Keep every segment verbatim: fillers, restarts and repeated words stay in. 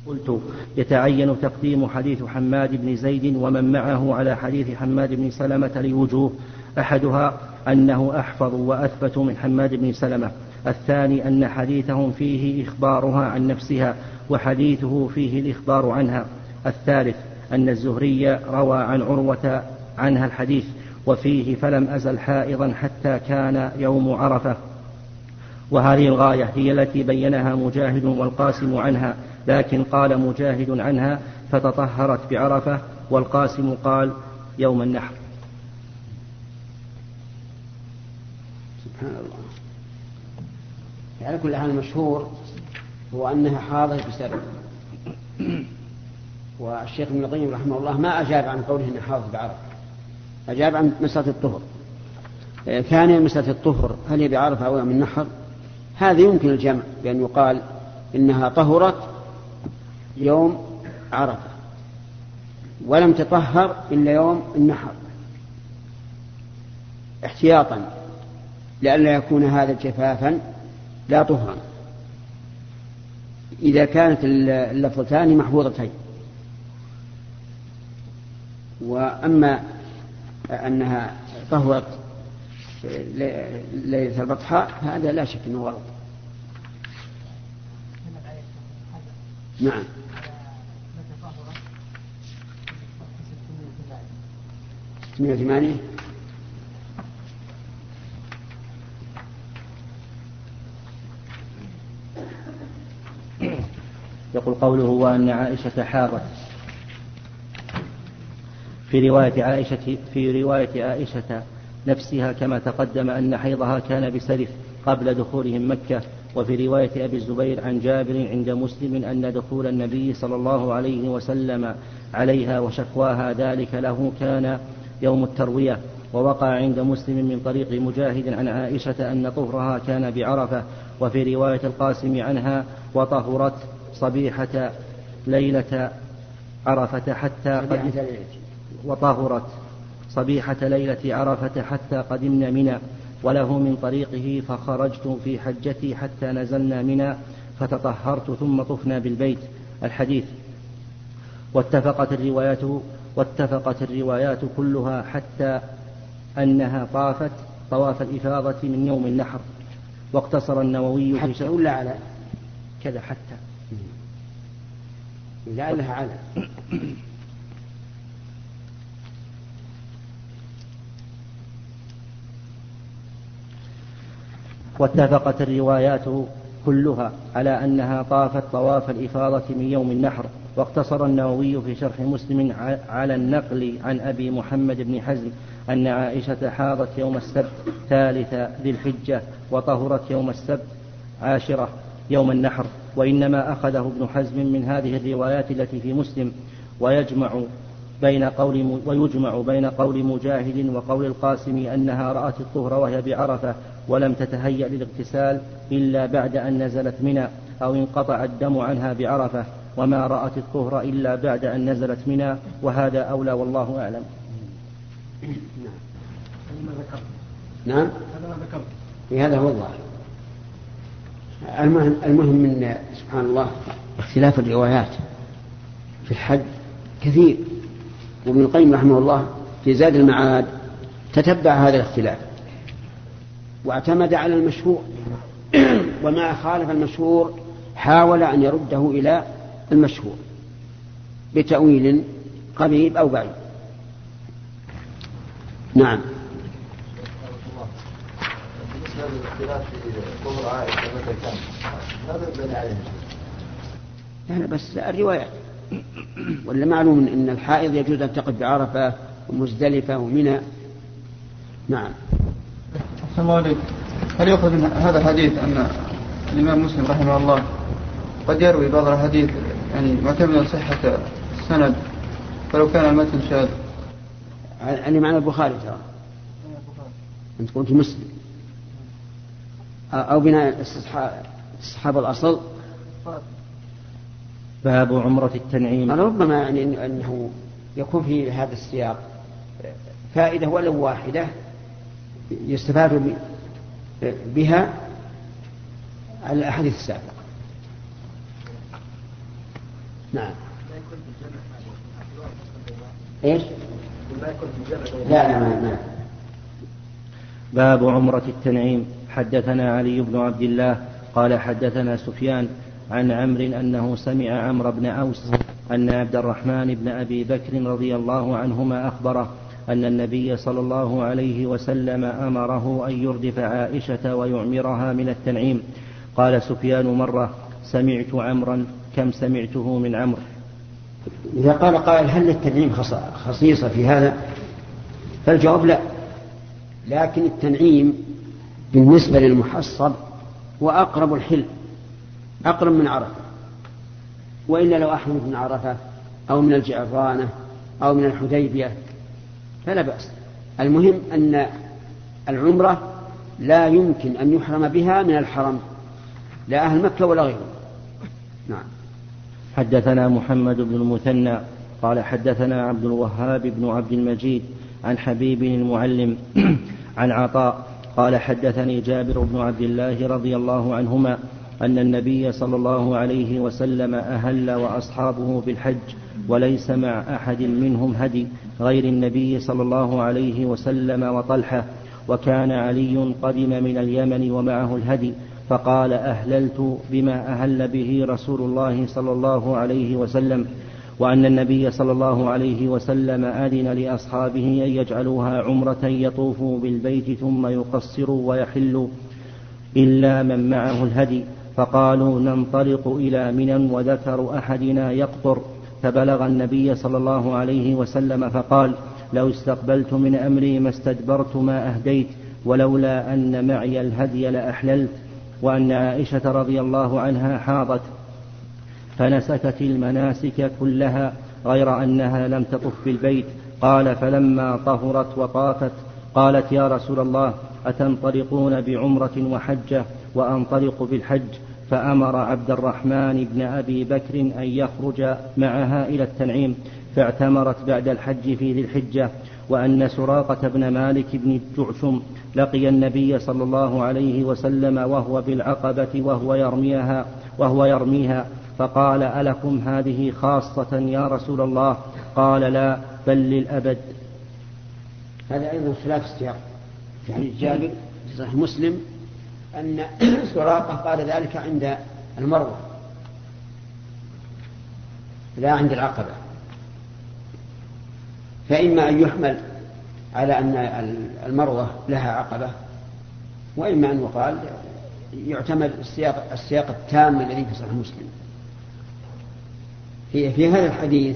قلت يتعين تقديم حديث حماد بن زيد ومن معه على حديث حماد بن سلمة لوجوه: أحدها أنه أحفظ وأثبت من حماد بن سلمة، الثاني أن حديثهم فيه إخبارها عن نفسها وحديثه فيه الإخبار عنها، الثالث أن الزهري روى عن عروة عنها الحديث وفيه فلم أزل حائضا حتى كان يوم عرفة. وهذه الغاية هي التي بينها مجاهد والقاسم عنها، لكن قال مجاهد عنها فتطهرت بعرفة، والقاسم قال يوم النحر. سبحان الله. على كل حال المشهور هو أنها حاضت بسبب، والشيخ ابن القيم رحمه الله ما أجاب عن قوله أنها حاضت بعرفة، أجاب عن مسألة الطهر. ثانيا مسألة الطهر هل هي بعرفة أو يوم النحر؟ هذا يمكن الجمع بأن يقال إنها طهرت يوم عرفة ولم تطهر إلا يوم النحر، احتياطا لئلا يكون هذا جفافا لا طهرا إذا كانت اللفظتان محفوظتين. وأما أنها طهرت ليلة البطحاء هذا لا شك أنه غلط. نعم. ستمائة وثمانية. يقول قوله وأن عائشة حاضت. في رواية عائشة في رواية عائشة نفسها كما تقدم أن حيضها كان بسرف قبل دخولهم مكة. وفي رواية أبي الزبير عن جابر عند مسلم أن دخول النبي صلى الله عليه وسلم عليها وشكواها ذلك له كان يوم التروية. ووقع عند مسلم من طريق مجاهد عن عائشة أن طهرها كان بعرفة. وفي رواية القاسم عنها وطهرت صبيحة ليلة عرفة حتى قد وطهرت صبيحة ليلة عرفة حتى قدمنا منى. وله من طريقه فخرجت في حجتي حتى نزلنا منى فتطهرت ثم طفنا بالبيت. الحديث. واتفقت الروايات واتفقت الروايات كلها حتى أنها طافت طواف الإفاضة من يوم النحر. واقتصر النووي حتى في ولا على كذا حتى لعلها على واتفقت الروايات كلها على أنها طافت طواف الإفاضة من يوم النحر. واقتصر النووي في شرح مسلم على النقل عن أبي محمد بن حزم أن عائشة حاضت يوم السبت ثالث ذي الحجة وطهرت يوم السبت عاشرة يوم النحر. وإنما أخذه ابن حزم من هذه الروايات التي في مسلم. ويجمع بين قول ويجمع بين قول مجاهد وقول القاسم أنها رأت الطهر وهي بعرفة ولم تتهيأ للاغتسال إلا بعد أن نزلت منى أو انقطع الدم عنها بعرفة، وما رأت الطهر إلا بعد أن نزلت منى، وهذا أولى والله أعلم. نعم هذا هو الله. المهم, المهم من سبحان الله اختلاف الروايات في الحج كثير، وابن القيم رحمه الله في زاد المعاد تتبع هذا الاختلاف واعتمد على المشهور وما خالف المشهور حاول أن يرده إلى المشهور بتأويل قريب أو بعيد. نعم. بالنسبة للاختلاف في طهر عائشة متى كان ماذا يبني عليه؟ يعني بس الروايات ولا معلوم أن الحائض يجوز أن تقف بعرفة ومزدلفة ومنى. نعم. السلام عليكم. هل يؤخذ من هذا الحديث أن الإمام مسلم رحمه الله قد يروي بعض الحديث يعني معتمدا صحة السند فلو كان المتن شاذ؟ يعني معنى البخاري ترى أنت قلت مسلم أو بناء استصحاب الأصل. باب عمرة التنعيم. ربما يعني أنه يكون في هذا السياق فائدة ولو واحدة يستفاد بها على الأحاديث السابقة. نعم. ايش؟ لا لا ما ما. باب عمرة التنعيم. حدثنا علي بن عبد الله قال حدثنا سفيان عن عمرو أنه سمع عمرو بن أوس أن عبد الرحمن بن أبي بكر رضي الله عنهما أخبره أن النبي صلى الله عليه وسلم أمره أن يردف عائشة ويعمرها من التنعيم. قال سفيان مرة سمعت عمرا كم سمعته من عمرو. إذا قال قائل هل التنعيم خصيصة في هذا؟ فالجواب لا، لكن التنعيم بالنسبة للمحصب وأقرب الحل، أقرب من عرفة، وإلا لو أحرمت من عرفة أو من الجعرانة أو من الحديبية فلا بأس. المهم أن العمرة لا يمكن أن يحرم بها من الحرم، لا أهل مكة ولا غيره. نعم. حدثنا محمد بن المثنى قال حدثنا عبد الوهاب بن عبد المجيد عن حبيب المعلم عن عطاء قال حدثني جابر بن عبد الله رضي الله عنهما أن النبي صلى الله عليه وسلم أهل وأصحابه بالحج وليس مع أحد منهم هدي غير النبي صلى الله عليه وسلم وطلحة، وكان علي قدم من اليمن ومعه الهدي، فقال أهللت بما أهل به رسول الله صلى الله عليه وسلم، وأن النبي صلى الله عليه وسلم أذن لأصحابه أن يجعلوها عمرة يطوفوا بالبيت ثم يقصروا ويحلوا إلا من معه الهدي، فقالوا ننطلق إلى منى وذكر أحدنا يقطر، فبلغ النبي صلى الله عليه وسلم فقال لو استقبلت من أمري ما استدبرت ما أهديت ولولا أن معي الهدي لأحللت، وأن عائشة رضي الله عنها حاضت فنسكت المناسك كلها غير أنها لم تطف بالبيت. قال فلما طهرت وطافت قالت يا رسول الله أتنطلقون بعمرة وحجة وأنطلق بالحج؟ فأمر عبد الرحمن بن أبي بكر أن يخرج معها إلى التنعيم، فاعتمرت بعد الحج في ذي الحجة. وأن سراقة بن مالك بن الجعشم لقي النبي صلى الله عليه وسلم وهو بالعقبة وهو يرميها, وهو يرميها فقال ألكم هذه خاصة يا رسول الله؟ قال لا بل للأبد. هذا أيضا خلاف السياق، يعني جابر في صحيح مسلم أن سراقة قال ذلك عند المروة لا عند العقبة، فإما أن يحمل على أن المروة لها عقبة، وإما أن يقال يعتمد السياق, السياق التام الذي في صحيح مسلم. في, في هذا الحديث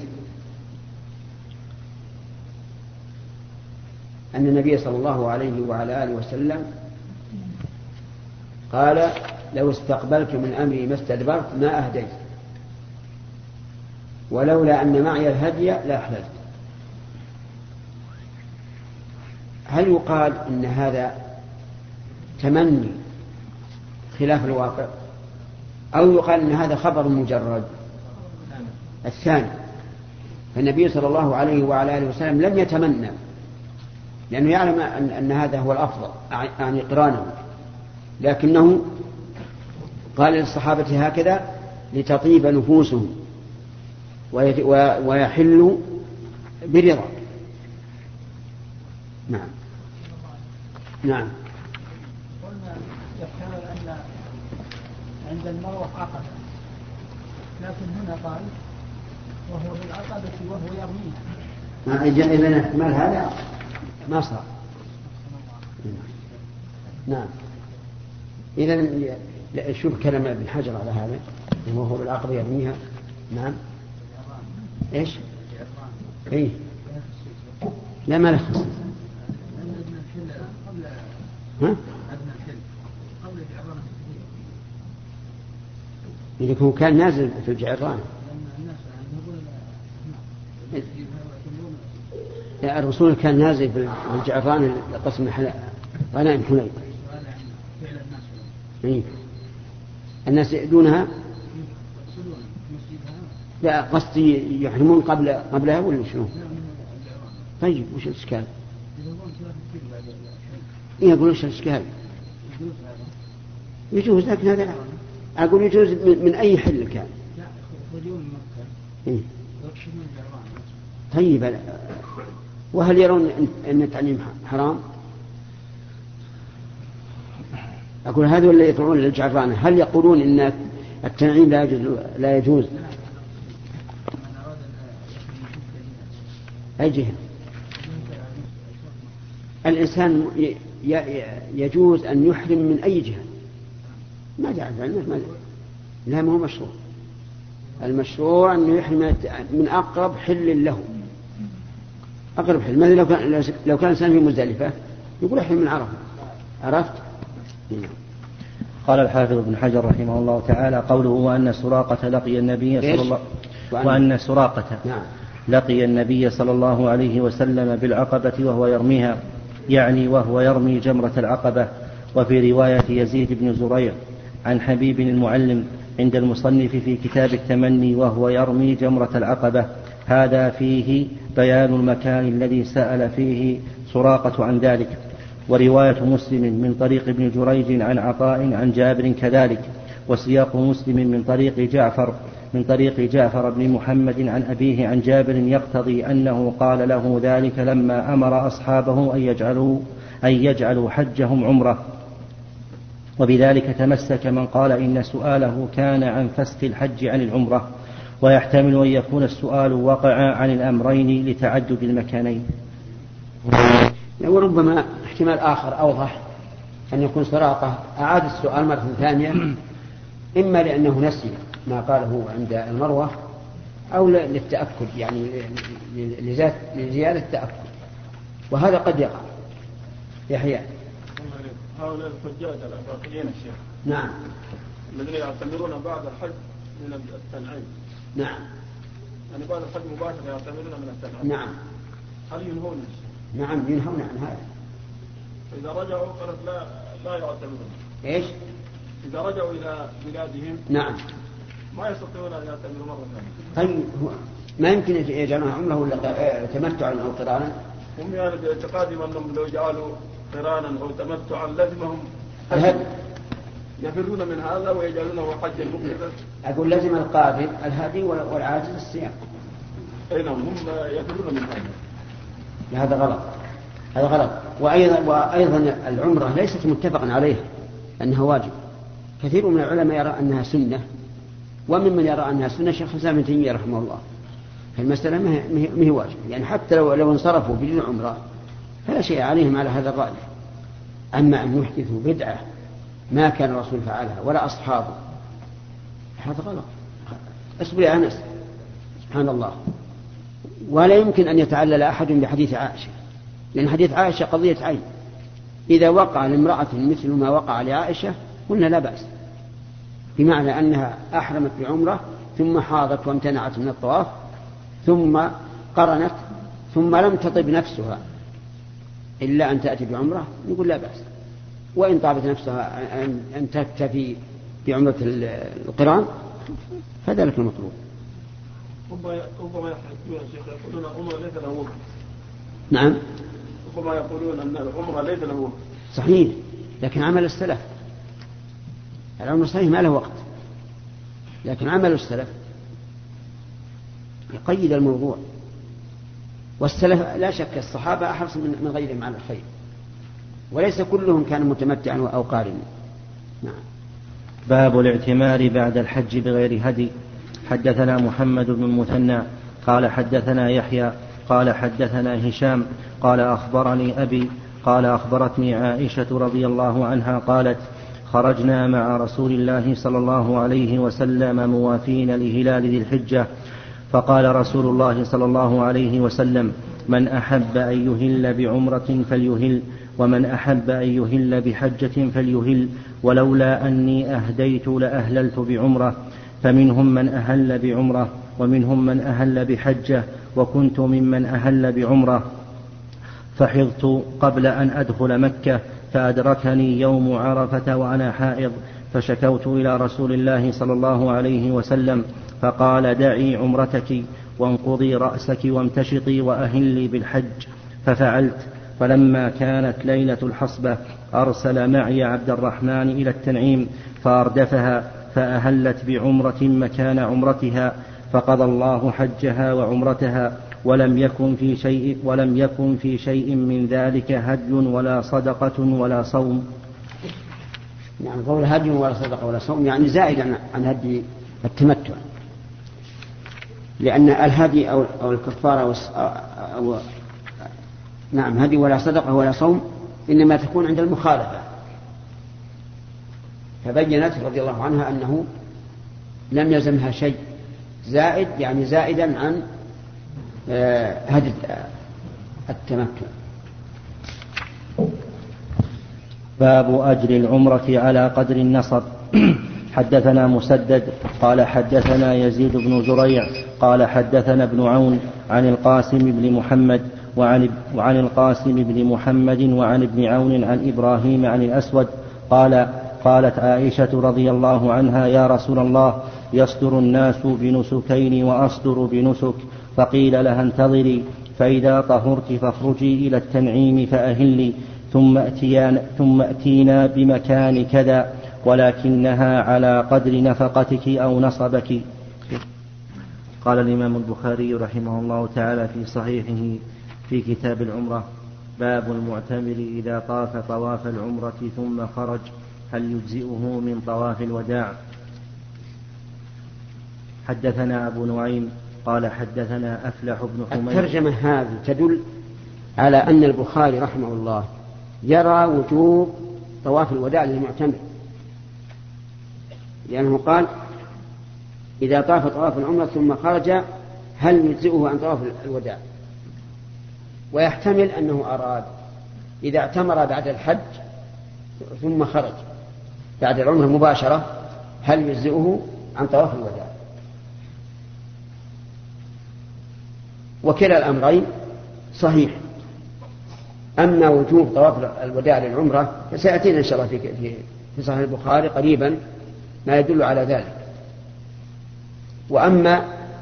أن النبي صلى الله عليه وعلى آله وسلم قال لو استقبلت من أمري ما استدبرت ما أهديت ولولا أن معي الهدي لأحللت. هل يقال إن هذا تمني خلاف الواقع، أو يقال إن هذا خبر مجرد؟ الثاني، فالنبي صلى الله عليه وعلى آله وسلم لم يتمنى، لأنه يعلم أن, أن هذا هو الأفضل عن قرانه، لكنه قال للصحابة هكذا لتطيب نفوسهم ويحلوا برضا. نعم. نعم. قلنا يحتمل أن عند المروة عقبة، لكن هنا قال وهو بالعقبة وهو يرميها. إذن احتمال هذا ما صار. نعم. إذن شوف كلام ابن حجر على هذا وهو بالعقبة يرميها. نعم. إيش؟ إيه؟ لا ما لخص. ها؟ إذا كان نازل في الجعران الرسول كان نازل في الجعران قسم غنائم حنين. إيه؟ الناس يأدونها لا قصدي يحرمون قبل قبلها ولا شنو؟ طيب وش الإشكال؟ إيه أقول وش الإشكال؟ يجوز، لكن هذا أقول يجوز من, من أي حل كان. إيه؟ طيب، وهل يرون أن التعليم حرام؟ أقول هذول اللي يطلعون للجعرانة هل يقولون إن التنعيم لا يجوز, لا يجوز؟ أي جهة؟ الإنسان يجوز أن يحرم من أي جهة، ما جعل ما لا ما هو مشروع. المشروع أنه يحرم من أقرب حل له، أقرب حل. مثلا لو كان لو كان إنسان في مزدلفة يقول احرم من عرفة، عرفت؟ قال الحافظ ابن حجر رحمه الله تعالى: قوله وأن سراقة لقي النبي صلى الله وأن سراقة نعم. لقي النبي صلى الله عليه وسلم بالعقبة وهو يرميها، يعني وهو يرمي جمرة العقبة. وفي رواية يزيد بن زريع عن حبيب المعلم عند المصنف في كتاب التمني وهو يرمي جمرة العقبة. هذا فيه بيان المكان الذي سأل فيه سراقة عن ذلك. ورواية مسلم من طريق ابن جريج عن عطاء عن جابر كذلك. وسياق مسلم من طريق جعفر من طريق جعفر بن محمد عن أبيه عن جابر يقتضي أنه قال له ذلك لما أمر أصحابه أن يجعلوا, أن يجعلوا حجهم عمره. وبذلك تمسك من قال إن سؤاله كان عن فسخ الحج عن العمرة، ويحتمل أن يكون السؤال وقع عن الأمرين لتعدد المكانين. وربما احتمال آخر أوضح أن يكون سراقة أعاد السؤال مرة ثانية، إما لأنه نسي ما قاله عند المروة أو للتأكد، يعني لزيادة التأكد، وهذا قد يقع. يحيى هؤلاء الحجاج العراقيين الشيخ نعم الذين يعتمرون بعد الحج من التنعيم، نعم يعني بعد الحج مباشرة يعتمرون من التنعيم، نعم هل ينهون؟ نعم ينهون عن هذا. إذا رجعوا قالت لا لا يعتمرون. إيش؟ إذا رجعوا إلى بلادهم نعم ما يستطيعون أن يعتمروا مرة ثانية. طيب ما يمكن يجعلون عمره ولا تمتعا أو قرانا؟ هم يعني باعتقادهم أنهم لو جعلوا قرانا أو تمتعا لازمهم يفرون من هذا ويجعلونه حجا مفردا. أقول لازم القادر الهادي والعاجز الصيام. أي نعم هم يفرون من هذا. هذا غلط، هذا غلط. وأيضا, وأيضا العمرة ليست متفقا عليها أنها واجب. كثير من العلماء يرى أنها سنة، وممن يرى أنها سنة شيخ الإسلام ابن تيمية رحمه الله. فالمسألة ما هي واجب، يعني حتى لو لو انصرفوا بدون عمرة فلا شيء عليهم على هذا الرأي. أما أن يحدثوا بدعة ما كان الرسول فعلها ولا أصحابه هذا غلط. اصبر يا أنس، سبحان الله. ولا يمكن أن يتعلل أحد بحديث عائشة، لأن حديث عائشة قضية عين. إذا وقع لامرأة مثل ما وقع لعائشة قلنا لا بأس، بمعنى أنها أحرمت بعمرة ثم حاضت وامتنعت من الطواف ثم قرنت ثم لم تطب نفسها إلا أن تأتي بعمرة، نقول لا بأس. وإن طابت نفسها أن تكتفي بعمرة القران فذلك المطلوب. ربما يحدثون شيخ يقولون العمرة ليس له وقت. نعم ربما يقولون أن العمرة ليس له وقت. صحيح، لكن عمل السلف العمر صحيح ما له وقت، لكن عمل السلف يقيد الموضوع. والسلف لا شك الصحابة أحرص من غيرهم على الخير، وليس كلهم كانوا متمتعا أو قارنا. نعم. باب الاعتمار بعد الحج بغير هدي. حدثنا محمد بن المثنى قال حدثنا يحيى قال حدثنا هشام قال أخبرني أبي قال أخبرتني عائشة رضي الله عنها قالت: خرجنا مع رسول الله صلى الله عليه وسلم موافين لهلال ذي الحجة، فقال رسول الله صلى الله عليه وسلم: من أحب أن يهل بعمرة فليهل، ومن أحب أن يهل بحجة فليهل، ولولا أني أهديت لأهللت بعمرة. فمنهم من أهل بعمرة ومنهم من أهل بحجة، وكنت ممن أهل بعمرة، فحضت قبل أن أدخل مكة، فأدركني يوم عرفة وأنا حائض، فشكوت إلى رسول الله صلى الله عليه وسلم، فقال: دعي عمرتك وانقضي رأسك وامتشطي وأهلي بالحج. ففعلت. فلما كانت ليلة الحصبة أرسل معي عبد الرحمن إلى التنعيم فأردفها، فأهلت بعمرة مكان عمرتها، فقضى الله حجها وعمرتها، ولم يكن في شيء ولم يكن في شيء من ذلك هدي ولا صدقة ولا صوم. يعني قول هدي ولا صدقة ولا صوم يعني زائد عن هدي التمتع، لأن الهدي أو أو الكفارة أو, أو نعم هدي ولا صدقة ولا صوم إنما تكون عند المخالفة. فبينت رضي الله عنها أنه لم يلزمها شيء زائد، يعني زائدا عن هدي التمتع. باب أجر العمرة على قدر النصب. حدثنا مسدد قال حدثنا يزيد بن زريع قال حدثنا ابن عون عن القاسم بن محمد وعن, وعن القاسم بن محمد وعن ابن عون عن إبراهيم عن الأسود قال قالت عائشة رضي الله عنها: يا رسول الله، يصدر الناس بنسكين وأصدر بنسك، فقيل لها: انتظري، فإذا طهرت فاخرجي إلى التنعيم فأهلي، ثم أتينا, ثم أتينا بمكان كذا، ولكنها على قدر نفقتك أو نصبك. قال الإمام البخاري رحمه الله تعالى في صحيحه في كتاب العمرة: باب المعتمر إذا طاف طواف العمرة ثم خرج هل يجزئه من طواف الوداع. حدثنا أبو نعيم قال حدثنا أفلح بن حميد. الترجمة هذه تدل على أن البخاري رحمه الله يرى وجوب طواف الوداع للمعتمر، لأنه قال: إذا طاف طواف العمرة ثم خرج هل يجزئه عن طواف الوداع. ويحتمل أنه أراد إذا اعتمر بعد الحج ثم خرج بعد العمرة مباشرة هل يجزئه عن طواف الوداع. وكلا الأمرين صحيح. أما وجوب طواف الوداع للعمرة فسيأتينا إن شاء الله في في صحيح البخاري قريبا ما يدل على ذلك. وأما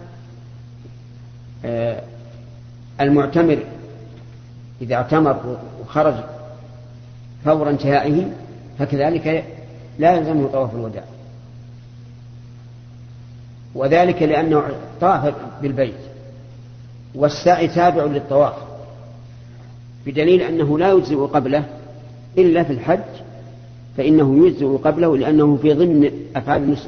المعتمر إذا اعتمر وخرج فور انتهائه فكذلك لا يلزمه طواف الوداع، وذلك لأنه طاف بالبيت والسعي تابع للطواف، بدليل أنه لا يجزئ قبله إلا في الحج، فإنه يجزئ قبله لأنه في ضمن أفعال النسك.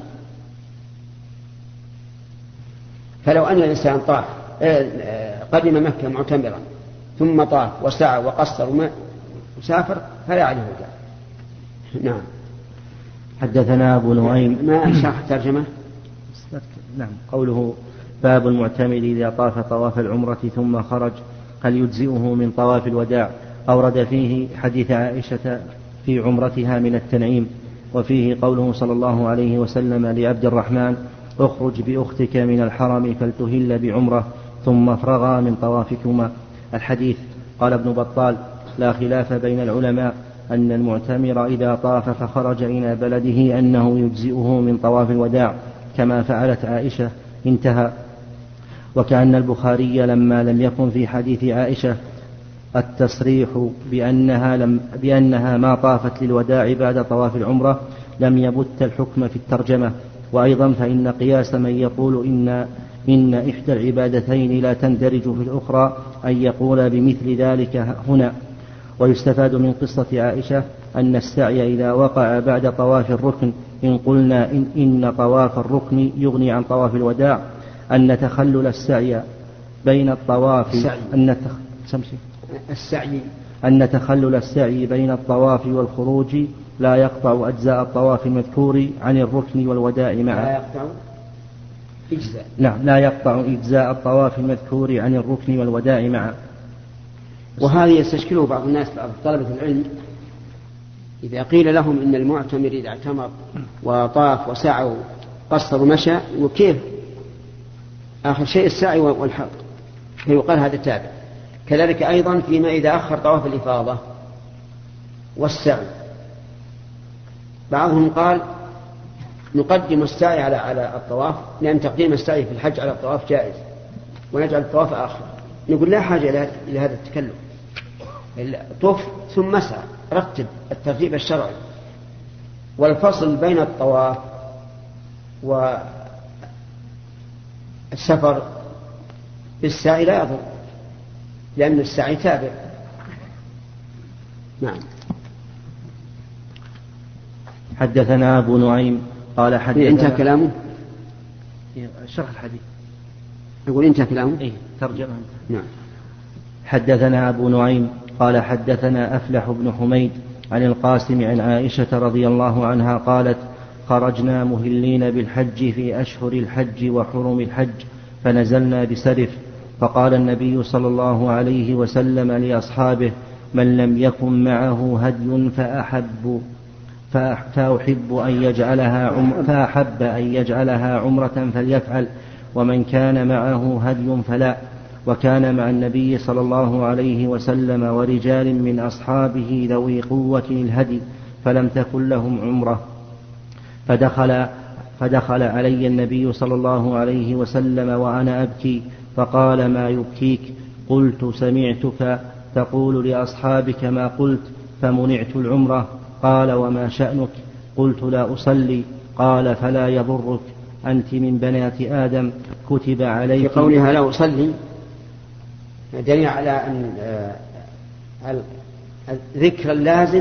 فلو أن الإنسان طاف قدم مكة معتمرا ثم طاف وسعى وقصر وسافر فلا عليه وداع. نعم. حدثنا أبو نعيم. ما شرح ترجمة؟ نعم. قوله: باب المعتمر إذا طاف طواف العمرة ثم خرج هل يجزئه من طواف الوداع. أورد فيه حديث عائشة في عمرتها من التنعيم، وفيه قوله صلى الله عليه وسلم لعبد الرحمن: اخرج بأختك من الحرم فلتهل بعمرة ثم افرغا من طوافكما. الحديث. قال ابن بطال: لا خلاف بين العلماء أن المعتمر إذا طاف فخرج إلى بلده أنه يجزئه من طواف الوداع كما فعلت عائشة. انتهى. وكأن البخاري لما لم يكن في حديث عائشة التصريح بأنها, لم بأنها ما طافت للوداع بعد طواف العمرة لم يبت الحكم في الترجمة. وأيضا فإن قياس من يقول إن, إن إحدى العبادتين لا تندرج في الأخرى أن يقول بمثل ذلك هنا. ويستفاد من قصة عائشة أن السعي إذا وقع بعد طواف الركن إن قلنا إن, إن طواف الركن يغني عن طواف الوداع أن تخلل السعي بين الطواف السعي. أن السعي أن تخلل السعي بين الطواف والخروج لا يقطع أجزاء الطواف المذكور عن الركن والوداع معا. لا يقطع إجزاء. نعم، لا يقطع إجزاء الطواف المذكور عن الركن والوداع معا. وهذا يستشكله بعض الناس، بعض طلبة العلم، إذا قيل لهم إن المعتمر إذا اعتمر وطاف وسعى قصر ومشى وكيف آخر شيء السعي والحلق، فيقال هذا تابع. كذلك أيضا فيما إذا أخر طواف الإفاضة والسعي، بعضهم قال نقدم السعي على على الطواف لأن تقديم السعي في الحج على الطواف جائز، ونجعل الطواف آخر. نقول لا حاجة إلى هذا التكلف، طف ثم سعى، رتب الترتيب الشرعي. والفصل بين الطواف والسعي السفر بالسعي لا يضر، لأن السعي تابع. نعم. حدثنا أبو نعيم قال حدثنا. انتهى كلامه. شرح الحديث. يقول انتهى كلامه. إيه ترجمة. نعم. حدثنا أبو نعيم قال حدثنا أفلح بن حميد عن القاسم عن عائشة رضي الله عنها قالت: خرجنا مهلين بالحج في أشهر الحج وحرم الحج، فنزلنا بسرف، فقال النبي صلى الله عليه وسلم لأصحابه: من لم يكن معه هدي فأحب فأحب أن يجعلها عم فأحب أن يجعلها عمرة فليفعل، ومن كان معه هدي فلا. وكان مع النبي صلى الله عليه وسلم ورجال من أصحابه ذوي قوة الهدي، فلم تكن لهم عمرة. فدخل, فدخل علي النبي صلى الله عليه وسلم وأنا أبكي، فقال: ما يبكيك؟ قلت: سمعتك تقول لأصحابك ما قلت فمنعت العمرة. قال: وما شأنك؟ قلت: لا أصلي. قال: فلا يضرك، أنت من بنات آدم، كتب عليك. في قولها لا أصلي دليل على أن الذكر اللازم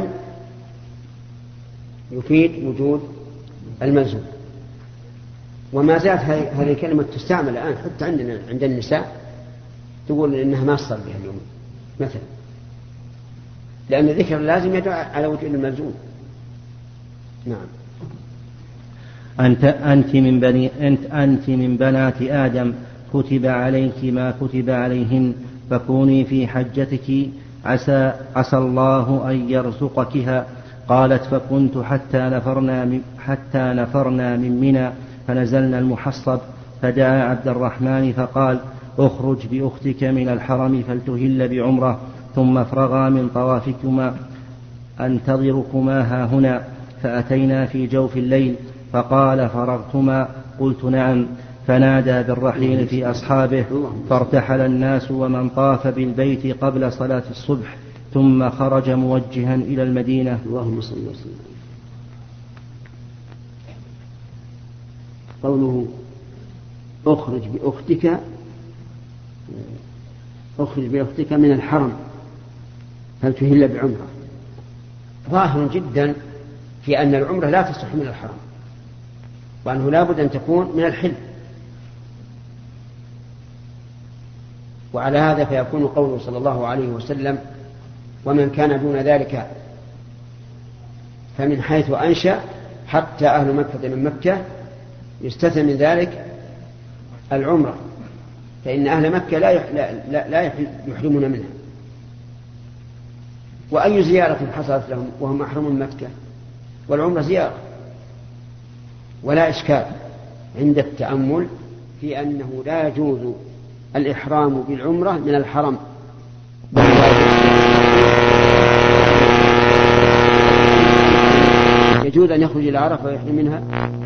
يفيد وجود الملزوم. وما زالت هذه الكلمة تستعمل الآن حتى عندنا عند النساء، تقول إنها ما تصل بها اليوم مثلا، لأن الذكر اللازم يدل على وجود الملزوم. نعم. أنت, أنت, من بني أنت, أنت من بنات آدم، كتب عليك ما كتب عليهن، فكوني في حجتك، عسى, عسى الله أن يرزقكها. قالت: فكنت حتى نفرنا من, حتى نفرنا من منى، فنزلنا المحصب، فدعا عبد الرحمن فقال: اخرج بأختك من الحرم فلتهل بعمرة، ثم افرغا من طوافكما، أنتظركما ها هنا. فأتينا في جوف الليل، فقال: فرغتما؟ قلت: نعم. فنادى بالرحيل في أصحابه، فارتحل الناس ومن طاف بالبيت قبل صلاة الصبح، ثم خرج موجها إلى المدينة. اللهم صل وسلم. قوله اخرج بأختك، اخرج بأختك من الحرم فلتهل بعمرة، ظاهر جدا في أن العمرة لا تصح من الحرم، وأنه لا بد أن تكون من الحل. وعلى هذا فيكون قوله صلى الله عليه وسلم: ومن كان دون ذلك فمن حيث أنشأ حتى أهل مكة من مكة، يستثنى من ذلك العمرة، فإن أهل مكة لا لا لا يحرمون منها. وأي زيارة حصلت لهم وهم محرمون من مكة؟ والعمرة زيارة. ولا إشكال عند التأمل في أنه لا يجوز الإحرام بالعمرة من الحرم، يجوز أن يخرج إلى عرفة ويحرم منها.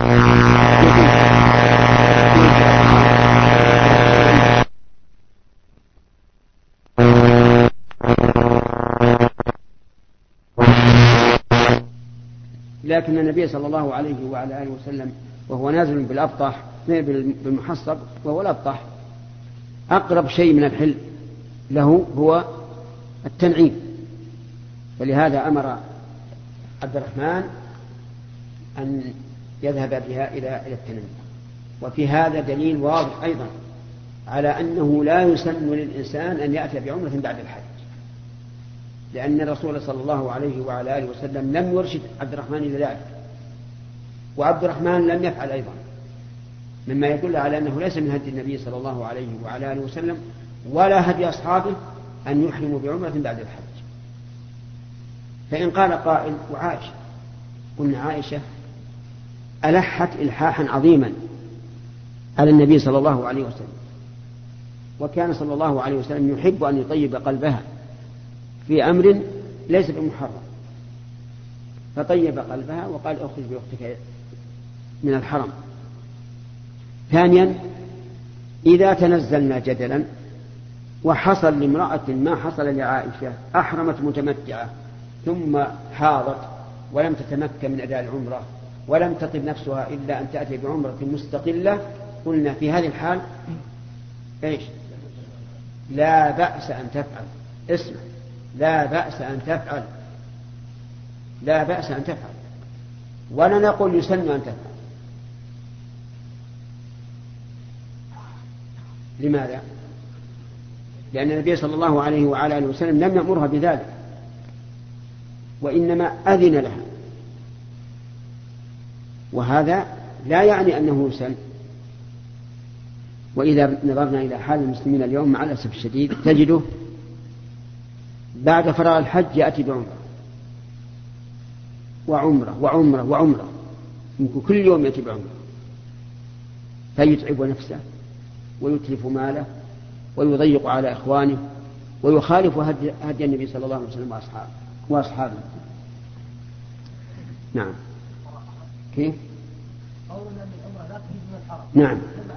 لكن النبي صلى الله عليه وعلى آله وسلم وهو نازل بالأبطح بالمحصب، وهو الأبطح أقرب شيء من الحل له هو التنعيم، فلهذا أمر عبد الرحمن أن يذهب بها إلى إلى التنعيم. وفي هذا دليل واضح أيضا على أنه لا يسن للإنسان أن يأتي بعمرة بعد الحج، لأن الرسول صلى الله عليه وعلى آله وسلم لم يرشد عبد الرحمن إلى ذلك، وعبد الرحمن لم يفعل أيضا، مما يدل على أنه ليس من هدي النبي صلى الله عليه وعلى آله وسلم ولا هدي أصحابه أن يحرموا بعمرة بعد الحج. فإن قال قائل: وعائشة، قلنا عائشة ألحت إلحاحا عظيما على النبي صلى الله عليه وسلم، وكان صلى الله عليه وسلم يحب أن يطيب قلبها في أمر ليس بمحرم، فطيب قلبها وقال: أخرج بأختك من الحرم. ثانيا، إذا تنزلنا جدلا وحصل لامرأة ما حصل لعائشة، أحرمت متمتعة ثم حاضت ولم تتمكن من أداء العمرة ولم تطب نفسها إلا أن تأتي بعمرة مستقلة، قلنا في هذه الحال إيش؟ لا بأس أن تفعل. اسمع، لا بأس أن تفعل، لا بأس أن تفعل، ولا نقول يسن أن تفعل. لماذا؟ لأن النبي صلى الله عليه وعلى آله وسلم لم يأمرها بذلك، وإنما أذن لها، وهذا لا يعني أنه يسن. وإذا نظرنا إلى حال المسلمين اليوم مع الأسف الشديد تجده بعد فراغ الحج يأتي بعمرة وعمرة وعمرة وعمرة، يمكن كل يوم يأتي بعمرة، فيتعب نفسه ويتلف ماله ويضيق على إخوانه ويخالف هدي النبي صلى الله عليه وسلم وأصحابه وأصحابه. نعم. كيف؟ نعم.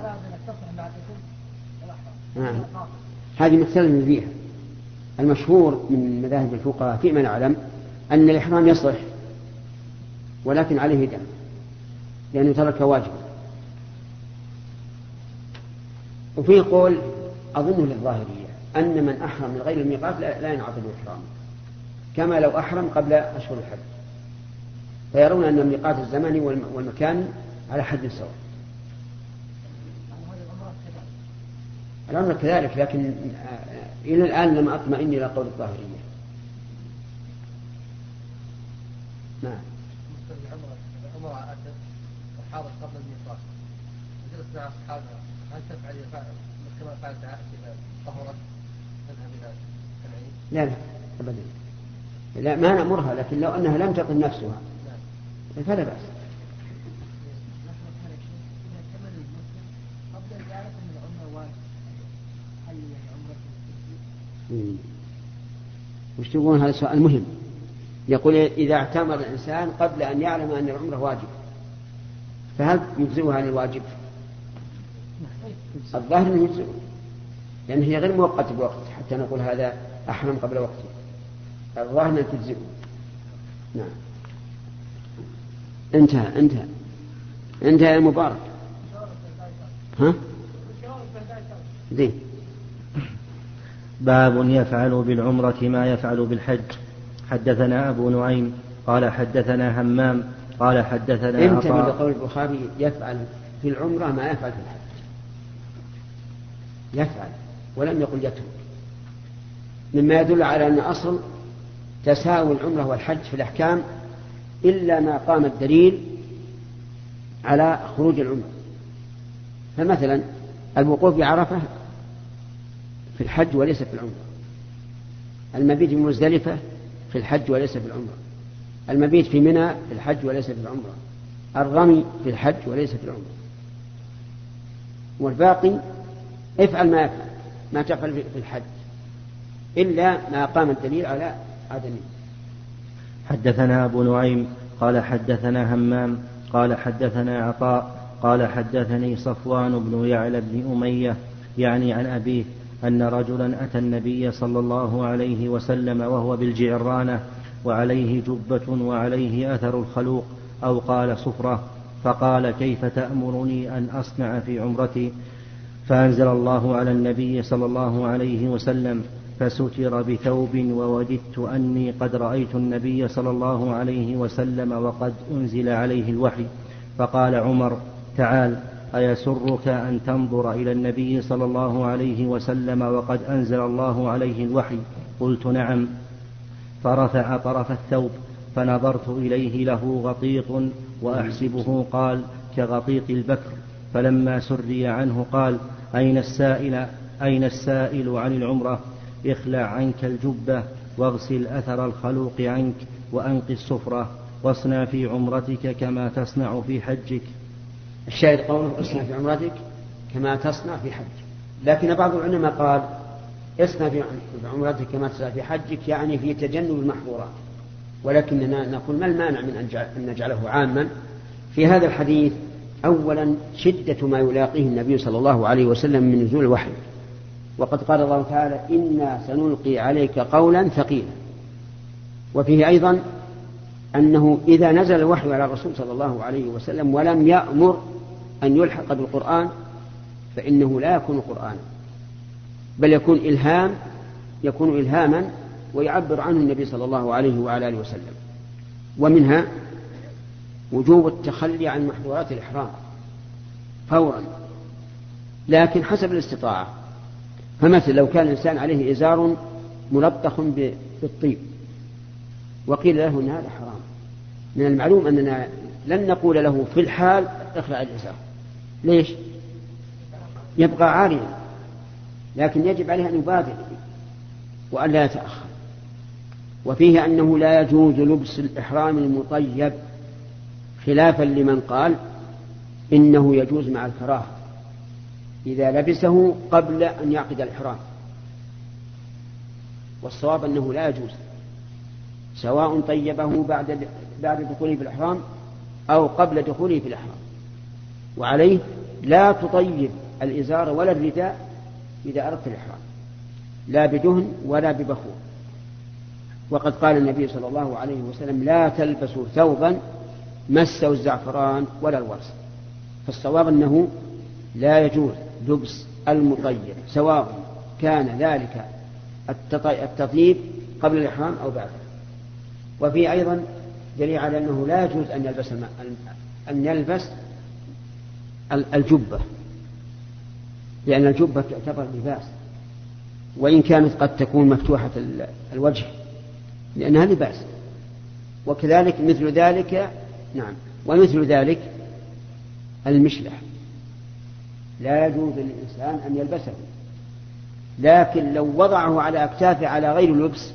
نعم. هذه مثل فيها. المشهور من مذاهب الفقهاء فيما نعلم أن الإحرام يصح، ولكن عليه دم لأنه ترك واجب. وفيه قول أظنه للظاهرية أن من أحرم من غير الميقات لا ينعقد الإحرام، كما لو أحرم قبل أشهر الحج، فيرون أن الميقات الزمني والمكان على حد سواء. الأمر كذلك، لكن إلى الآن لم أطمئن إلى قول الظاهرية. نعم. العمرة أتت وحاضر قبل الميقات وجلس مع أصحابها، هل تفعل كما فعلت عائشة إذا طهرت تذهب إلى العيد؟ لا لا أبدا، لا ما نأمرها، لكن لو أنها لم تقل نفسها فلا بأس. وش تقولون؟ هذا سؤال مهم. يقول إذا اعتمر الإنسان قبل أن يعلم أن العمرة واجب، فهل يجزئها عن الواجب؟ الظاهر أنه يجزئه، لأن هي غير موقتة بوقت حتى نقول هذا أحرم قبل وقته. الظاهر أنه تجزئه. نعم. انتهى انتهى انتهى يا مبارك. ها؟ زين. باب يفعل بالعمرة ما يفعل بالحج. حدثنا أبو نعيم قال حدثنا همام قال حدثنا انتبه عطاء. لقول البخاري يفعل في العمرة ما يفعل في الحج، يفعل ولم يقل يترك، مما يدل على أن أصل تساوي العمرة والحج في الأحكام إلا ما قام الدليل على خروج العمرة. فمثلا الوقوف بعرفة في الحج وليس في العمرة، المبيت في مزدلفة في الحج وليس في العمرة، المبيت في منى في الحج وليس في العمرة، الرمي في الحج وليس في العمرة. والباقي افعل ما يفعل ما تفعل في الحج إلا ما قام الدليل على عدمه. حدثنا أبو نعيم قال حدثنا همام قال حدثنا عطاء قال حدثني صفوان بن يعلى بن أمية يعني عن أبيه أن رجلا أتى النبي صلى الله عليه وسلم وهو بالجعرانة وعليه جبة وعليه أثر الخلوق أو قال صفرة، فقال كيف تأمرني أن أصنع في عمرتي؟ فأنزل الله على النبي صلى الله عليه وسلم فستر بثوب ووددت أني قد رأيت النبي صلى الله عليه وسلم وقد أنزل عليه الوحي. فقال عمر تعال أيسرك أن تنظر إلى النبي صلى الله عليه وسلم وقد أنزل الله عليه الوحي؟ قلت نعم. فرفع طرف الثوب فنظرت إليه له غطيط وأحسبه قال كغطيط البكر، فلما سري عنه قال أين السائل, أين السائل عن العمرة؟ اخلع عنك الجبة واغسل أثر الخلوق عنك وأنق الصفرة واصنع في عمرتك كما تصنع في حجك. الشاهد قوله اصنع في عمرتك كما تصنع في حجك، لكن بعض العلماء قال اصنع في عمرتك كما تصنع في حجك يعني في تجنب المحظورات، ولكننا نقول ما المانع من أن نجعله عاما في هذا الحديث؟ أولا شدة ما يلاقيه النبي صلى الله عليه وسلم من نزول الوحي، وقد قال الله تعالى إنا سنلقي عليك قولا ثقيلا. وفيه أيضا أنه إذا نزل الوحي على الرسول صلى الله عليه وسلم ولم يأمر أن يلحق بالقرآن فإنه لا يكون قرآنا، بل يكون إلهام يكون إلهاما ويعبر عنه النبي صلى الله عليه وعلى آله وسلم. ومنها وجوب التخلي عن محظورات الإحرام فورا، لكن حسب الاستطاعة. فمثل لو كان الإنسان عليه إزار ملطخ بالطيب وقيل له أن هذا حرام، من المعلوم أننا لن نقول له في الحال اخلع الإزار، ليش؟ يبقى عاريا، لكن يجب عليه أن يبادر وأن لا يتأخر. وفيه أنه لا يجوز لبس الإحرام المطيب، خلافا لمن قال إنه يجوز مع الكراهة إذا لبسه قبل أن يعقد الإحرام. والصواب أنه لا يجوز، سواء طيبه بعد بعد دخوله في الإحرام أو قبل دخوله في الإحرام. وعليه لا تطيب الإزار ولا الرداء إذا أردت الإحرام، لا بدهن ولا ببخور. وقد قال النبي صلى الله عليه وسلم لا تلبسوا ثوبا مسه الزعفران ولا الورس. فالصواب أنه لا يجوز لبس المطيب، سواء كان ذلك التطيب قبل الإحرام أو بعده. وفي أيضا دليل على أنه لا يجوز أن يلبس أن يلبس الجبة، لأن الجبة تعتبر لباس وإن كانت قد تكون مفتوحة الوجه لأنها لباس. وكذلك مثل ذلك نعم ومثل ذلك المشلح لا يجوز للإنسان أن يلبسه، لكن لو وضعه على أكتافه على غير لبس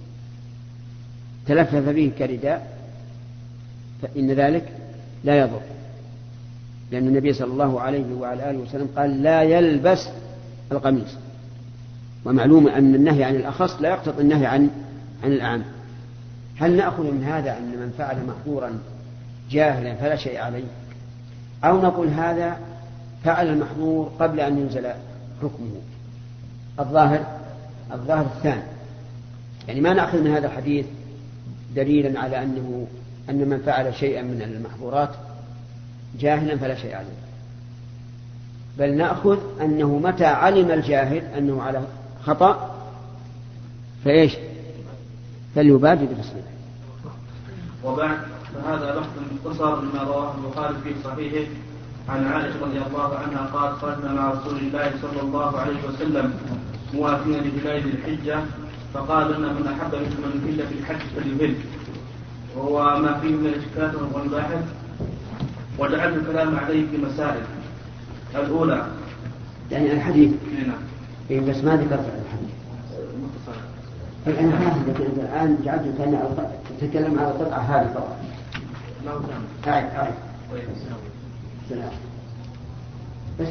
تلفف به كرداء فإن ذلك لا يضر، لأن النبي صلى الله عليه وعلى آله وسلم قال لا يلبس القميص. ومعلوم أن النهي عن الأخص لا يقتضي النهي عن عن الأعم. هل نأخذ من هذا أن من فعل محظورا جاهلا فلا شيء عليه، أو نقول هذا فعل المحظور قبل أن ينزل حكمه؟ الظاهر الظاهر الثاني، يعني ما نأخذ من هذا الحديث دليلا على أنه أن من فعل شيئا من المحظورات جاهلا فلا شيء عليه، بل نأخذ أنه متى علم الجاهل أنه على خطأ فإيش فليبادر بتصليحه. وبعد فهذا بحث مختصر مما رواه البخاري في صحيحه عن عائشة رضي الله عنها قال خرجنا مع رسول الله صلى الله عليه وسلم موافين لهلال الحجة فقال لنا من أحب منكم أن يهل في الحج فليهل، وهو ما فيه من الإشكالات والمباحث. وجعلت الكلام عليه في مسائل. الأولى يعني الحديث هنا إيه بس ما ذكرت الحديث مختصر. أنا فاهم، لكن الآن جعلت كأن تتكلم على القطعة هذه فقط. لا وسام. أعد أعد. طيب. سلام. بس.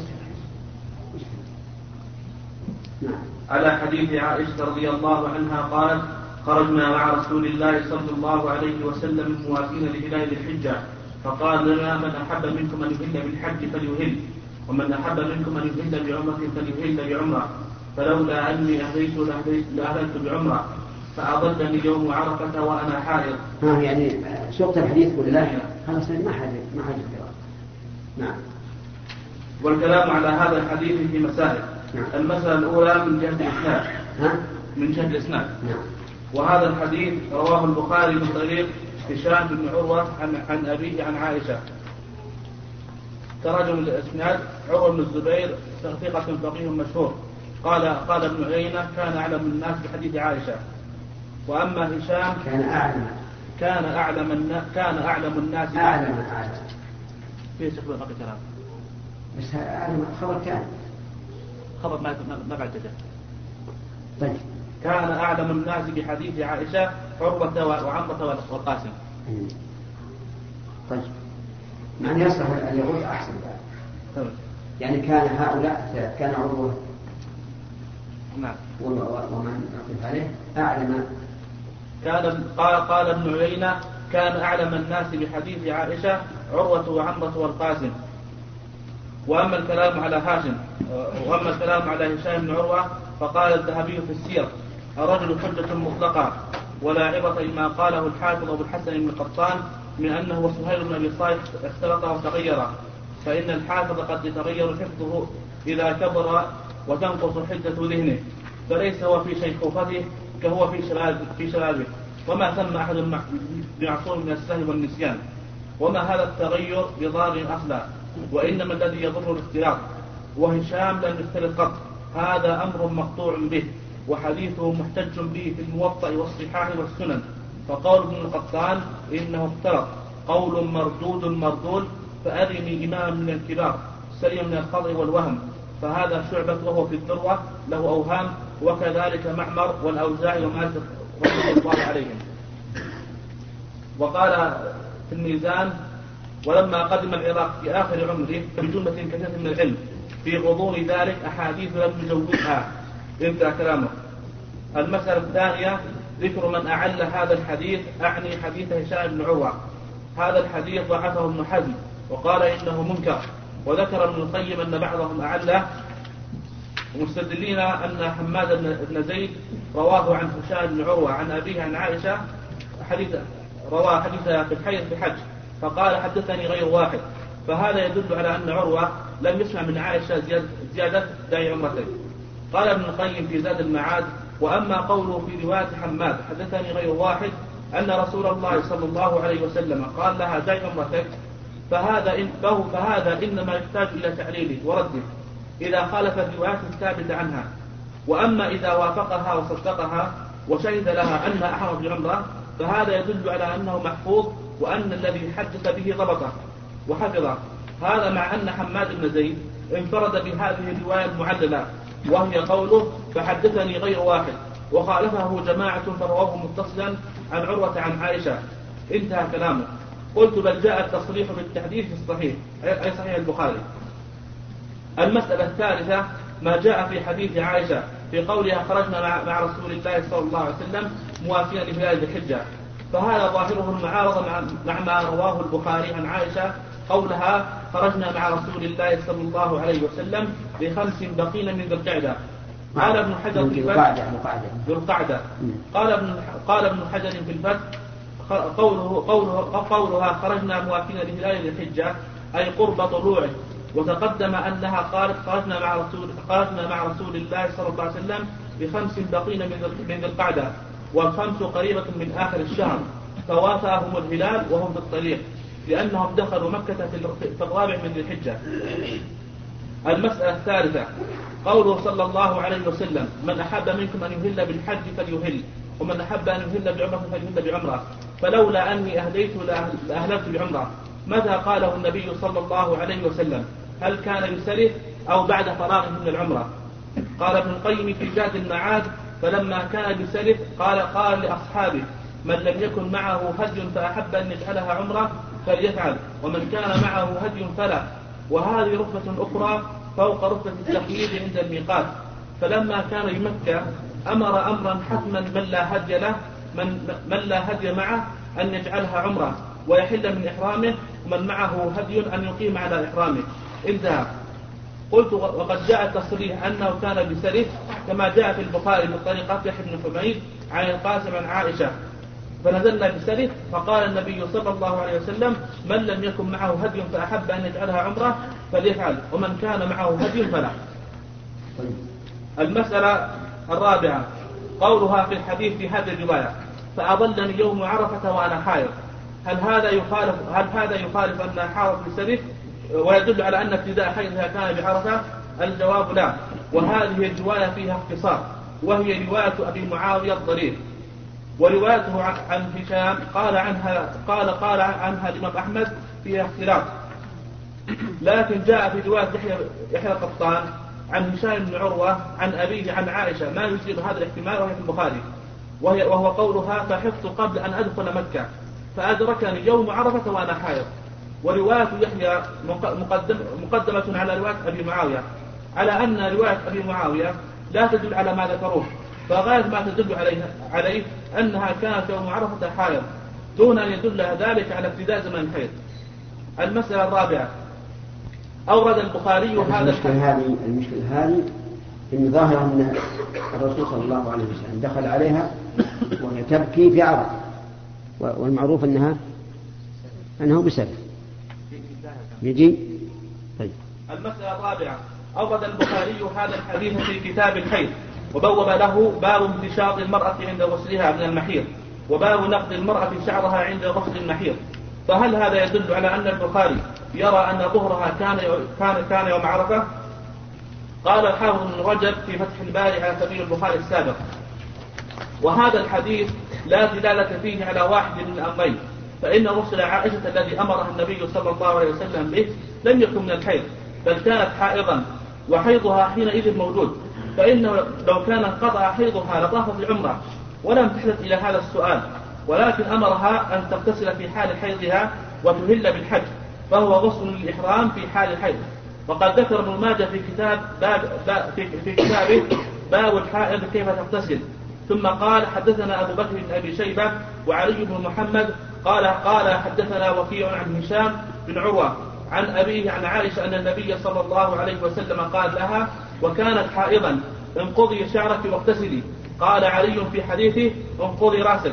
نعم. على حديث عائشة رضي الله عنها قال خرجنا مع رسول الله صلى الله عليه وسلم موافين لهلال الحجة فقال لنا من أحب منكم أن يهل بالحج فليهل، ومن أحب منكم أن يهل بعمرة فليهل بعمرة، فلولا أني أهليت لأهلت بعمرة فأضلني يوم عرفة وأنا حائض. ها يعني سوق الحديث كله خلاص ما حد ما حد يقرأ. نعم. والكلام على هذا الحديث في مسائل. نعم. المسألة الأولى من جهة الإسناد. ها؟ من جهة الإسناد. نعم. وهذا الحديث رواه البخاري من طريق هشام بن عروة عن عن أبيه عن عائشة. ترجم الإسناد عروة بن الزبير ثقة فقيه مشهور قال قال ابن عيينة كان أعلم الناس بحديث عائشة. وأما هشام كان أعلم كان أعلم الناس كان أعلم الناس أعلم أعلم في استخدام باقي كلام بس أعلم خبر كان خبر ما ما بعد كده. طيب. كان أعلم الناس بحديث عائشة عروة وعمرة والقاسم. طيب معنى يصلح أن يقول أحسن بعد. يعني كان هؤلاء كان عروة نعم ومن أقف عليه أعلم. كان قال قال ابن عيينة كان أعلم الناس بحديث عائشة عروة وعمرة والقاسم. وأما الكلام على هاشم وأما الكلام على هشام بن عروة فقال الذهبي في السير الرجل حجة مطلقة ولا عبرة لما قاله الحافظ أبو الحسن بن قطان من أنه وسهيل بن أبي صالح اختلط وتغير، فإن الحافظ قد يتغير حفظه إذا كبر وتنقص حدة ذهنه، فليس هو في شيخوخته كهو في شبابه في شبابه وما ثم أحد معصوم من السهو والنسيان، وما هذا التغير بضار أصلا، وإنما الذي يضر الاختلاط، وهشام لم يختلط قط، هذا أمر مقطوع به، وحديثه محتج به في الموطأ والصحاح والسنن. فقول ابن القطان إنه اختلط قول مردود مردود، فأرني إمام من الكبار سليم من الخطأ والوهم، فهذا شعبة وهو في الذروة له أوهام، وكذلك معمر والأوزاعي ومالك رحمه الله عليهم. وقال في الميزان: ولما قدم العراق في آخر عمره بجملة كثيرة من العلم في غضون ذلك أحاديث لم يجوزها، انتهى كلامه. المسألة الثانية ذكر من أعل هذا الحديث، أعني حديث هشام بن عروة. هذا الحديث ضعفه ابن حزم وقال إنه منكر، وذكر ابن القيم أن بعضهم أعله مستدلين أن حماد بن زيد رواه عن هشام بن عروة عن أبيه عن عائشة حديث رواه حديث في الحيض في حج، فقال حدثني غير واحد، فهذا يدل على أن عروة لم يسمع من عائشة زيادة داعي عمرتين. قال ابن القيم في زاد المعاد: وأما قوله في رواية حماد حدثني غير واحد أن رسول الله صلى الله عليه وسلم قال لها داعي عمرتك، فهذا, إن فهذا إنما يحتاج إلى تعليله ورده إذا خالف الروايات الثابتة عنها. وأما إذا وافقها وصدقها وشهد لها أنها أحرم بعمرة، فهذا يدل على أنه محفوظ، وأن الذي حدث به ضبطه وحفظه. هذا مع أن حماد بن زيد انفرد بهذه الرواية المعللة، وهي قوله فحدثني غير واحد، وخالفه جماعة فرواه متصلا عن عروة عن عائشة، انتهى كلامه. قلت بل جاء التصريح بالتحديث الصحيح أي صحيح البخاري. المسألة الثالثة ما جاء في حديث عائشة في قولها خرجنا مع رسول الله صلى الله عليه وسلم موافيا لهلال ذي الحجة، فهذا ظاهره المعارضة مع ما رواه البخاري عن عائشة قولها خرجنا مع رسول الله صلى الله عليه وسلم بخمس بقين من ذي القعدة. قال ابن حجر في الفتح بالقعدة قال ابن قال ابن حجر في الفتح قوله قوله قولها خرجنا موافين لهلال ذي الحجة أي قرب طلوعه، وتقدم أنها قالت خرجنا مع رسول خرجنا مع رسول الله صلى الله عليه وسلم بخمس بقين من ذي القعدة، والخمس قريبة من آخر الشهر، فوافاهم الهلال وهم في الطريق لأنهم دخلوا مكة في الرابع من ذي الحجة. المسألة الثالثة قوله صلى الله عليه وسلم من أحب منكم أن يهل بالحج فليهل، ومن أحب أن يهل بعمرة فليهل بعمرة، فلولا أني أهديت لأهللت بعمرة. متى قاله النبي صلى الله عليه وسلم؟ هل كان بسره أو بعد فراغه من العمرة؟ قال ابن القيم في زاد المعاد فلما كان بسره قال قال لأصحابه من لم يكن معه هدي فأحب أن يجعلها عمرة فليفعل، ومن كان معه هدي فلا. وهذه رتبة أخرى فوق رتبة التقييد عند الميقات، فلما كان بمكة أمر أمرا حتما من لا هدي له من, من لا هدي معه أن يجعلها عمرة ويحل من إحرامه، ومن معه هدي أن يقيم على إحرامه، انتهى. قلت وقد جاء التصريح أنه كان بسرف كما جاء في البخاري من طريقة يحيى بن حميد عن القاسم عن عائشة، فنزلنا بسرف فقال النبي صلى الله عليه وسلم من لم يكن معه هدي فأحب أن يجعلها عمرة فليفعل، ومن كان معه هدي فلا. المسألة الرابعة قولها في الحديث في هذه الرواية فأضلني يوم عرفة وأنا حائض، هل هذا يخالف هل هذا يخالف أن حائض بسرف ويدل على أن ابتداء حيضها كان بعرفة؟ الجواب لا، وهذه الرواية فيها اختصار، وهي رواية أبي معاوية الضرير، وروايته عن هشام قال عنها قال قال عنها الإمام أحمد فيها اختلاف، لكن جاء في رواية يحيى القطان عن هشام بن عروة عن أبيه عن عائشة ما يجيب هذا الاحتمال، وهي في البخاري، وهي وهو قولها فحفظت قبل أن أدخل مكة فأدركني يوم عرفة وأنا حائض. ورواية يحيى مقدم مقدمة على رواية أبي معاوية، على أن رواية أبي معاوية لا تدل على ما ذكروه، فغاية ما تدل عليه, عليه أنها كانت يوم عرفة حائض دون أن يدل ذلك على ابتداء زمن الحيض. المسألة الرابعة أورد البخاري هذا المشكلة هذه المشكلة هذه إن ظاهر أن الرسول صلى الله عليه وسلم دخل عليها وهي تبكي في عرفة، والمعروف أنها أنه بسبب يجي. طيب. المسألة الرابعة أورد البخاري هذا الحديث في كتاب الحيض وبوب له باب امتشاط المرأة عند غسلها من المحيض وباب نقض المرأة شعرها عند غسل المحيض. فهل هذا يدل على أن البخاري يرى أن ظهرها كان كان كان يوم عرفة؟ قال الحافظ ابن رجب في فتح الباري على سبيل البخاري السابق: وهذا الحديث لا دلالة فيه على واحد من الأمرين، فإن غسل عائشة الذي أمرها النبي صلى الله عليه وسلم به لم يكن من الحيض بل كانت حائضا وحيضها حينئذ موجود، فإنه لو كان انقطع حيضها لطافت العمرة ولم تحدث إلى هذا السؤال، ولكن أمرها أن تغتسل في حال حيضها وتهل بالحج، فهو غسل للإحرام في حال الحيض. وقد ذكر ابن ماجه في كتاب باب في, في كتابه باب الحائض كيف تغتسل، ثم قال: حدثنا أبو بكر بن أبي شيبة وعلي بن محمد قال قال حدثنا وكيع عن هشام بن عروة عن أبيه عن عائشة أن النبي صلى الله عليه وسلم قال لها: وكانت حائضا انقضي شعرك واغتسلي. قال علي في حديثه: انقضي راسك.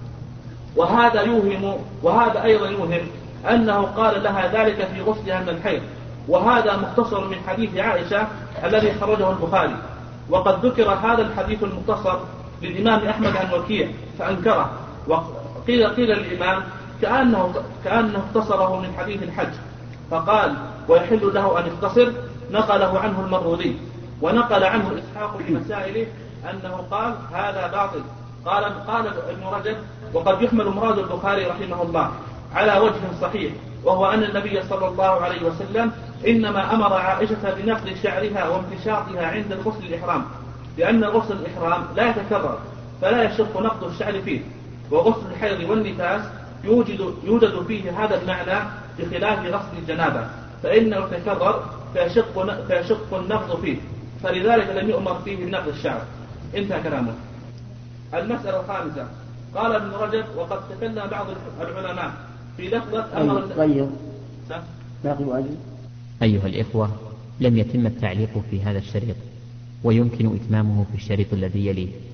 وهذا يوهم وهذا أيضا يوهم أنه قال لها ذلك في غسلها من الحيض، وهذا مختصر من حديث عائشة الذي خرجه البخاري. وقد ذكر هذا الحديث المختصر للإمام أحمد عن وكيع فأنكره، وقيل قيل للإمام كأنه, كأنه اختصره من حديث الحج فقال: ويحل له أن يختصر. نقله عنه المروذي، ونقل عنه إسحاق في مسائله أنه قال: هذا باطل. قال قال ابن رجب: وقد يحمل مراد البخاري رحمه الله على وجه صحيح، وهو أن النبي صلى الله عليه وسلم إنما أمر عائشة بنقل شعرها وامتشاطها عند الغسل الإحرام، لأن غسل الإحرام لا يتكرر فلا يشق نقض الشعر فيه، وغسل الحيض والنفاس يوجد, يوجد فيه هذا المعنى بخلاف غسل الجنابة، فإنه يتكرر فيشق, فيشق النقض فيه، فلذلك لم يؤمر فيه بنقض الشعر. انتهى كلامه. المسألة الخامسة: قال ابن رجب: وقد تكلم بعض العلماء في لفظة أمر غير باقي واجب. أيها الإخوة، لم يتم التعليق في هذا الشريط، ويمكن إتمامه في الشريط الذي يليه.